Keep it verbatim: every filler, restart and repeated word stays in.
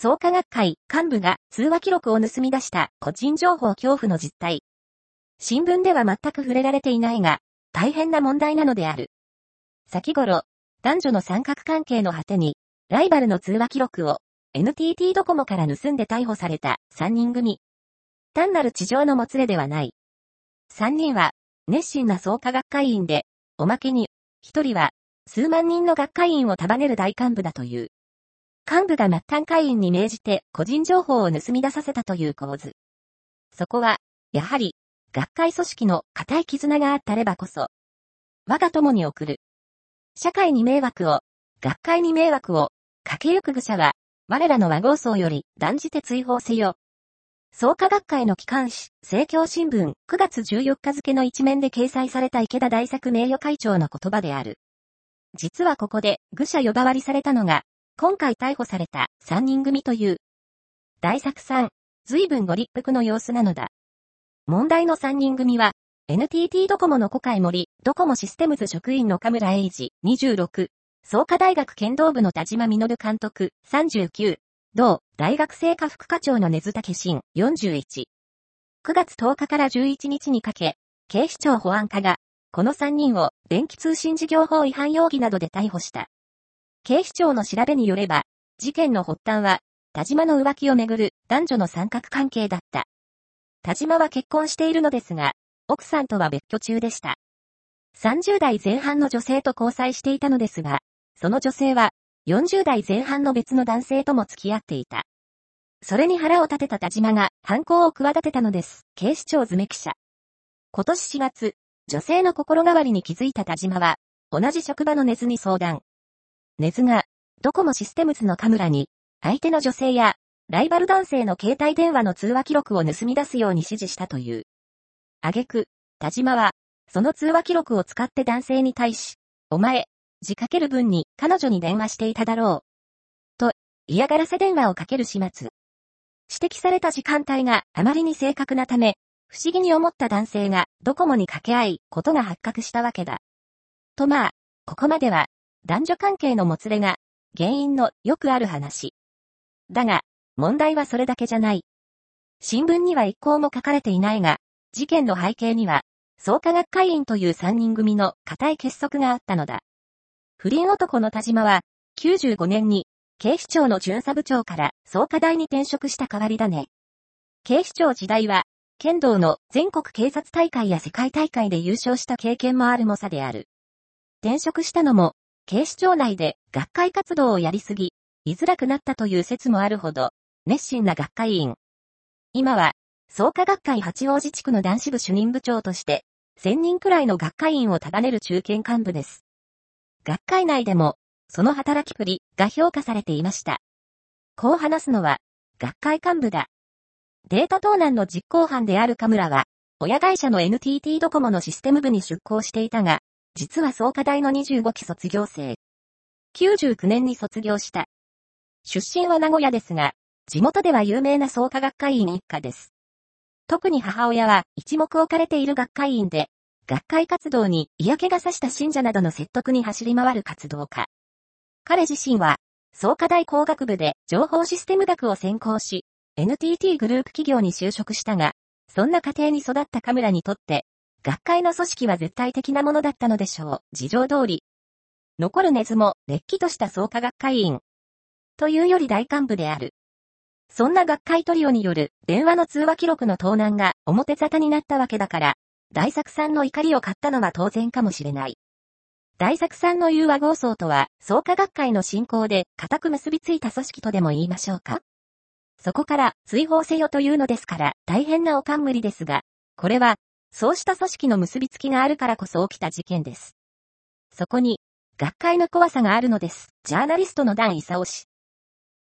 創価学会幹部が通話記録を盗み出した個人情報恐怖の実態。新聞では全く触れられていないが、大変な問題なのである。先頃、男女の三角関係の果てに、ライバルの通話記録を エヌティーティー ドコモから盗んで逮捕されたさんにん組。単なる地上のもつれではない。さんにんは熱心な創価学会員で、おまけにひとりは数万人の学会員を束ねる大幹部だという。幹部が末端会員に命じて個人情報を盗み出させたという構図。そこは、やはり、学会組織の固い絆があったればこそ。我が友に送る。社会に迷惑を、学会に迷惑を、かけゆく愚者は、我らの和合僧より断じて追放せよ。創価学会の機関紙、政教新聞くがつじゅうよっか付の一面で掲載された池田大作名誉会長の言葉である。実はここで愚者呼ばわりされたのが、今回逮捕されたさんにん組という。大作さん、随分ご立腹の様子なのだ。問題のさんにん組は、エヌティーティー ドコモの小海森、ドコモシステムズ職員の神村英二、にじゅうろく、創価大学剣道部の田島実監督、さんじゅうきゅう、同大学生課副課長の根津武信、よんじゅういち。くがつとおかからじゅういちにちにかけ、警視庁保安課が、このさんにんを電気通信事業法違反容疑などで逮捕した。警視庁の調べによれば、事件の発端は、田島の浮気をめぐる男女の三角関係だった。田島は結婚しているのですが、奥さんとは別居中でした。さんじゅうだいぜん半の女性と交際していたのですが、その女性はよんじゅうだいぜん半の別の男性とも付き合っていた。それに腹を立てた田島が犯行を企てたのです。警視庁詰め記者。今年しがつ、女性の心変わりに気づいた田島は、同じ職場の根津に相談。根津が、ドコモシステムズの神村に、相手の女性や、ライバル男性の携帯電話の通話記録を盗み出すように指示したという。挙句、田島は、その通話記録を使って男性に対し、お前、字かける分に彼女に電話していただろう。と、嫌がらせ電話をかける始末。指摘された時間帯があまりに正確なため、不思議に思った男性がドコモに掛け合い、ことが発覚したわけだ。とまあ、ここまでは、男女関係のもつれが、原因のよくある話。だが、問題はそれだけじゃない。新聞には一項も書かれていないが、事件の背景には、創価学会員というさんにん組の固い結束があったのだ。不倫男の田島は、きゅうじゅうごねんに、警視庁の巡査部長から創価大に転職した代わりだね。警視庁時代は、剣道の全国警察大会や世界大会で優勝した経験もある猛者である。転職したのも、警視庁内で学会活動をやりすぎ、居づらくなったという説もあるほど、熱心な学会員。今は、創価学会八王子地区の男子部主任部長として、せんにんくらいの学会員を束ねる中堅幹部です。学会内でも、その働きぶりが評価されていました。こう話すのは、学会幹部だ。データ盗難の実行犯である神村は、親会社の エヌティーティー ドコモのシステム部に出向していたが、実は創価大のにじゅうごき卒業生。きゅうじゅうきゅうねんに卒業した。出身は名古屋ですが、地元では有名な創価学会員一家です。特に母親は一目置かれている学会員で、学会活動に嫌気がさした信者などの説得に走り回る活動家。彼自身は、創価大工学部で情報システム学を専攻し、エヌティーティー グループ企業に就職したが、そんな家庭に育った神村にとって、学会の組織は絶対的なものだったのでしょう。事情通り。残る根津も、れっきとした創価学会員。というより大幹部である。そんな学会トリオによる電話の通話記録の盗難が表沙汰になったわけだから、大作さんの怒りを買ったのは当然かもしれない。大作さんの言う和合僧とは、創価学会の信仰で固く結びついた組織とでも言いましょうか。そこから追放せよというのですから大変なお冠ですが、これは、そうした組織の結びつきがあるからこそ起きた事件です。そこに、学会の怖さがあるのです。ジャーナリストの段勲氏。